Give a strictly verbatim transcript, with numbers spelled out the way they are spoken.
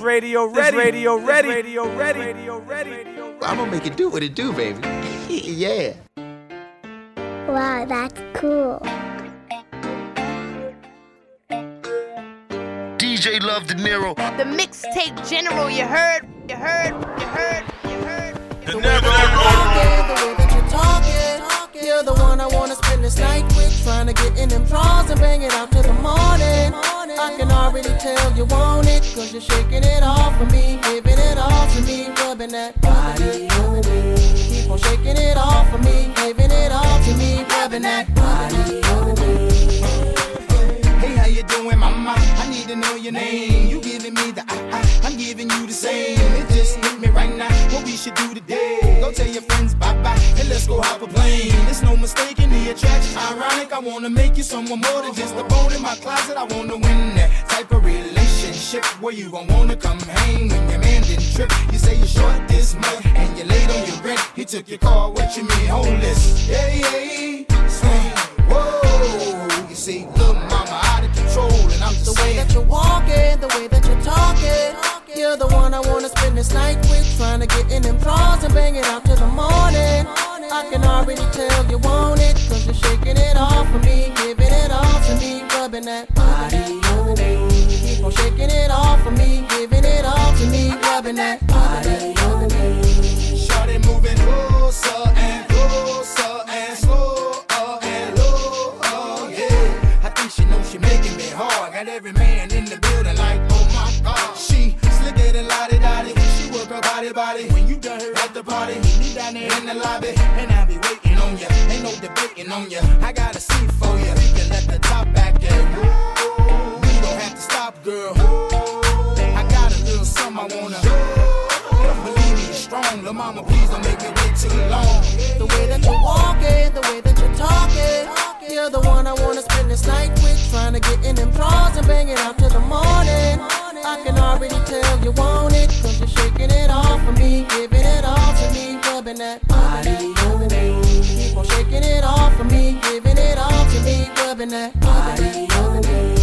radio ready, radio ready, radio ready, radio ready. I'm gonna make it do what it do, baby. Yeah. Wow, that's cool. D J Love De Niro. The mixtape general, you heard, you heard, you heard, you heard. The way that you're talking, you're the one I wanna spend this night with. Trying to get in them drawers and bang it out till the morning. I can already tell you want it, cause you're shaking it off for me, giving it all to me, rubbing that body on me. Keep on shaking it off for me, giving it all to me, rubbing that body on me. Hey, how you doing, mama? I need to know your name. You giving me the ah ah, I'm giving you the same. It just hit me right now, what we should do today. Go tell your friends bye-bye, and let's go hop a plane. There's no mistake in the attraction. Ironic, I wanna make you someone more than just a bone in my closet. I wanna win that type of relationship where you gon' wanna come hang when your man didn't trip. You say you're short this month, and you're late on your rent. He took your car, what you mean, homeless? Yeah, yeah, swing, whoa. You see, little mama out of control, and I'm just the saying. way that you're walking, the way that you're talking, you're the one I wanna spend this night with. Trying to get in them drawers and bang it out till the morning. I can already tell you want it, cause you're shaking it off for me, giving it all to me, rubbing that body on me. Keep on shaking it off for me, giving it all to me, rubbing that body on me. Shawty moving closer and closer and slower and lower, yeah. I think she knows she making me hard. Got every man in the building like, oh my God. She slicker than lottie-dottie. She work her body body. When you done her at the party, meet me down there in the lobby, and I be waiting on ya. Ain't no debating on ya. I got a seat for ya. You can let the top back in. You don't have to stop, girl. I got a little something I wanna. Believe me, it's strong. Lil' mama, please don't make me wait too long. The way that you're walking, the way that you're talking, you're the one I wanna spend this night with. Trying to get in them drawers and bang it out till the morning. I can already tell you want it, cause you're shaking it off for me, giving it all to me, rubbing that body on me. Keep on shaking it off for me, giving it all to me, rubbing that body on me.